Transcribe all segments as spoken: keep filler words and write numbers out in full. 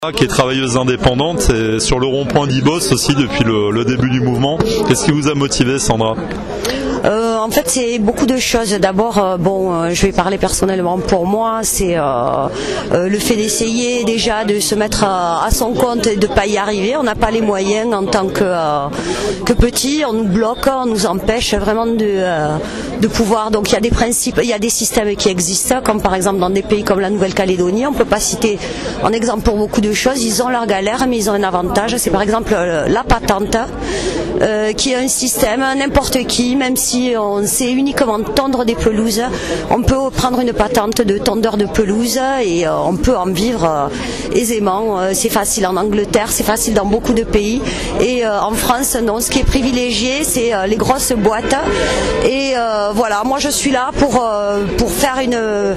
Qui est travailleuse indépendante et sur le rond-point d'Ibos aussi depuis le, le début du mouvement. Qu'est-ce qui vous a motivé, Sandra? Euh, en fait, c'est beaucoup de choses. D'abord, euh, bon, euh, je vais parler personnellement pour moi. C'est euh, euh, le fait d'essayer déjà de se mettre à, à son compte et de ne pas y arriver. On n'a pas les moyens en tant que, euh, que petit. On nous bloque, on nous empêche vraiment de, euh, de pouvoir. Donc, il y a des principes, il y a des systèmes qui existent, comme par exemple dans des pays comme la Nouvelle-Calédonie. On ne peut pas citer en exemple pour beaucoup de choses. Ils ont leurs galères, mais ils ont un avantage. C'est par exemple euh, la patente, euh, qui est un système, n'importe qui, même si Si on sait uniquement tondre des pelouses, on peut prendre une patente de tondeur de pelouse et euh, on peut en vivre euh, aisément. Euh, c'est facile en Angleterre, c'est facile dans beaucoup de pays. Et euh, en France, non. Ce qui est privilégié, c'est euh, les grosses boîtes. Et euh, voilà, moi je suis là pour, euh, pour faire une,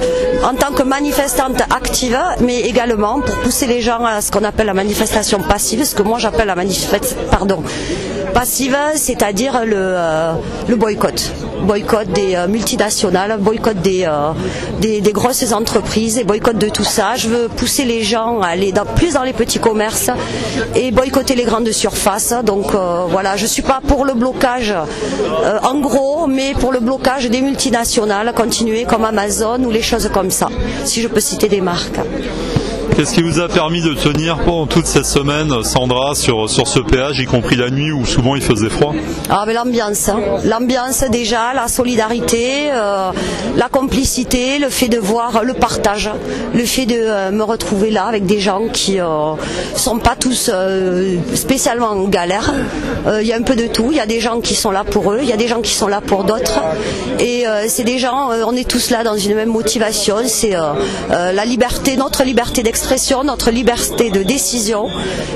en tant que manifestante active, mais également pour pousser les gens à ce qu'on appelle la manifestation passive, ce que moi j'appelle la manifestation, pardon, passive, c'est-à-dire le, euh, le boycott. Boycott des euh, multinationales, boycott des, euh, des, des grosses entreprises et boycott de tout ça. Je veux pousser les gens à aller dans, plus dans les petits commerces et boycotter les grandes surfaces. Donc euh, voilà, je ne suis pas pour le blocage euh, en gros, mais pour le blocage des multinationales, continuer comme Amazon ou les choses comme ça, si je peux citer des marques. Qu'est-ce qui vous a permis de tenir pendant toute cette semaine, Sandra, sur, sur ce péage, y compris la nuit où souvent il faisait froid? Ah, mais l'ambiance, hein. L'ambiance déjà, la solidarité, euh, la complicité, le fait de voir le partage, le fait de euh, me retrouver là avec des gens qui euh, sont pas tous euh, spécialement en galère. Il euh, y a un peu de tout, il y a des gens qui sont là pour eux, il y a des gens qui sont là pour d'autres. Et euh, c'est des gens, euh, on est tous là dans une même motivation, c'est euh, euh, la liberté, notre liberté d'expression, notre liberté de décision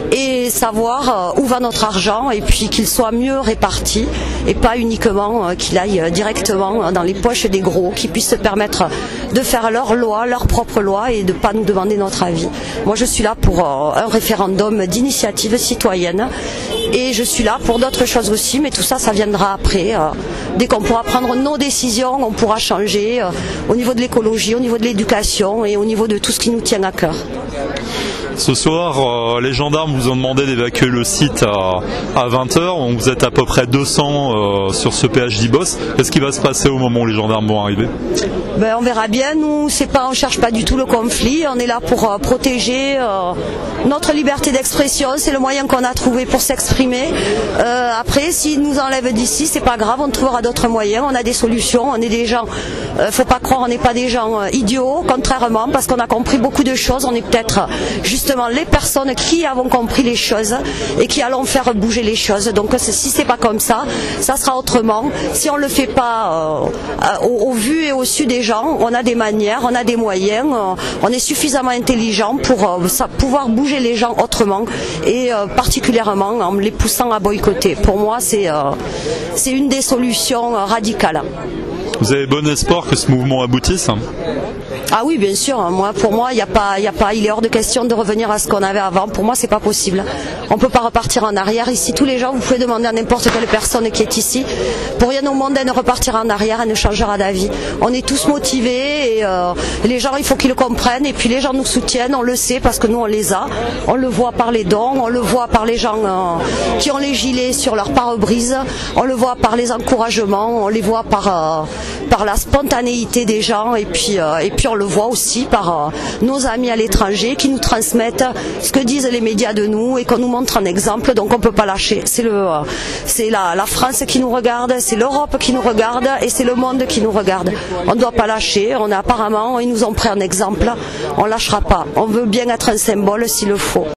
et savoir où va notre argent et puis qu'il soit mieux réparti et pas uniquement qu'il aille directement dans les poches des gros, qui puissent se permettre de faire leur loi, leur propre loi et de ne pas nous demander notre avis. Moi je suis là pour un référendum d'initiative citoyenne et je suis là pour d'autres choses aussi, mais tout ça, ça viendra après. Dès qu'on pourra prendre nos décisions, on pourra changer au niveau de l'écologie, au niveau de l'éducation et au niveau de tout ce qui nous tient à cœur. Ce soir, euh, les gendarmes vous ont demandé d'évacuer le site à, à vingt heures. Vous êtes à peu près deux cents euh, sur ce péage d'Ibos. Qu'est-ce qui va se passer au moment où les gendarmes vont arriver? Ben, on verra bien. Nous, c'est pas, on cherche pas du tout le conflit. On est là pour euh, protéger euh, notre liberté d'expression. C'est le moyen qu'on a trouvé pour s'exprimer. Euh, après, s'ils nous enlèvent d'ici, c'est pas grave. On trouvera d'autres moyens. On a des solutions. On est des gens. Euh, faut pas croire, on n'est pas des gens euh, idiots. Contrairement, parce qu'on a compris beaucoup de choses. On est peut-être juste les personnes qui avons compris les choses et qui allons faire bouger les choses. Donc si c'est pas comme ça, ça sera autrement. Si on le fait pas euh, au, au vu et au su des gens, on a des manières, on a des moyens, euh, on est suffisamment intelligent pour euh, ça, pouvoir bouger les gens autrement et euh, particulièrement en les poussant à boycotter. Pour moi, c'est euh, c'est une des solutions euh, radicales. Vous avez bon espoir que ce mouvement aboutisse? Ah oui, bien sûr. Moi, pour moi, il n'y a pas, il y a pas, il est hors de question de revenir à ce qu'on avait avant. Pour moi, c'est pas possible. On peut pas repartir en arrière. Ici, tous les gens, vous pouvez demander à n'importe quelle personne qui est ici. Pour rien au monde, elle ne repartira en arrière, elle ne changera d'avis. On est tous motivés et euh, les gens, il faut qu'ils le comprennent. Et puis les gens nous soutiennent, on le sait parce que nous, on les a. On le voit par les dons, on le voit par les gens euh, qui ont les gilets sur leur pare-brise. On le voit par les encouragements, on les voit par euh, par la spontanéité des gens. Et puis euh, et puis on le voit aussi par euh, nos amis à l'étranger qui nous transmettent ce que disent les médias de nous et qu'on nous montre en exemple, donc on ne peut pas lâcher. C'est le, euh, c'est la, la France qui nous regarde, c'est l'Europe qui nous regarde et c'est le monde qui nous regarde. On ne doit pas lâcher, on a apparemment, ils nous ont pris un exemple, on ne lâchera pas. On veut bien être un symbole s'il le faut.